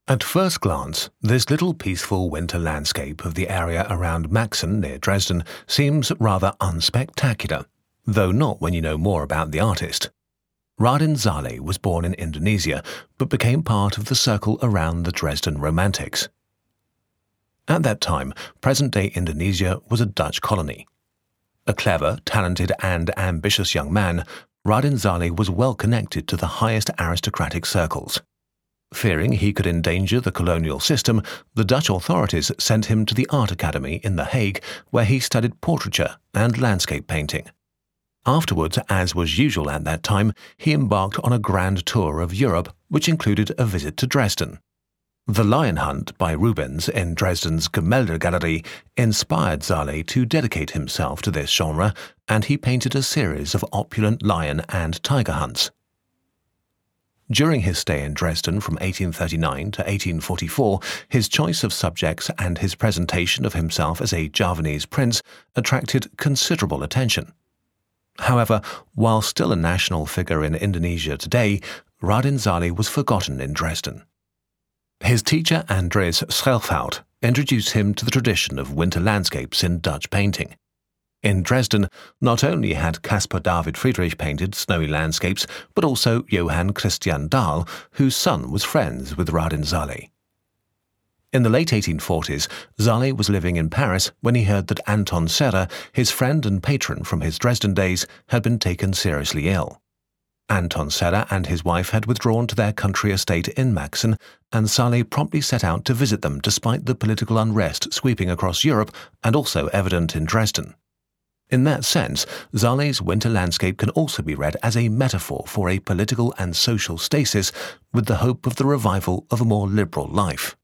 At first glance, this little peaceful winter landscape of the area around Maxen near Dresden seems rather unspectacular, though not when you know more about the artist. Raden Saleh was born in Indonesia, but became part of the circle around the Dresden Romantics. At that time, present-day Indonesia was a Dutch colony. A clever, talented and ambitious young man, Raden Saleh was well connected to the highest aristocratic circles. Fearing he could endanger the colonial system, the Dutch authorities sent him to the Art Academy in The Hague, where he studied portraiture and landscape painting. Afterwards, as was usual at that time, he embarked on a grand tour of Europe, which included a visit to Dresden. The Lion Hunt by Rubens in Dresden's Gemäldegalerie inspired Saleh to dedicate himself to this genre, and he painted a series of opulent lion and tiger hunts. During his stay in Dresden from 1839 to 1844, his choice of subjects and his presentation of himself as a Javanese prince attracted considerable attention. However, while still a national figure in Indonesia today, Raden Saleh was forgotten in Dresden. His teacher Andries Schelfhout introduced him to the tradition of winter landscapes in Dutch painting. In Dresden, not only had Caspar David Friedrich painted snowy landscapes, but also Johann Christian Dahl, whose son was friends with Raden Saleh. In the late 1840s, Saleh was living in Paris when he heard that Anton Serra, his friend and patron from his Dresden days, had been taken seriously ill. Anton Serra and his wife had withdrawn to their country estate in Maxen, and Saleh promptly set out to visit them despite the political unrest sweeping across Europe and also evident in Dresden. In that sense, Saleh's winter landscape can also be read as a metaphor for a political and social stasis with the hope of the revival of a more liberal life.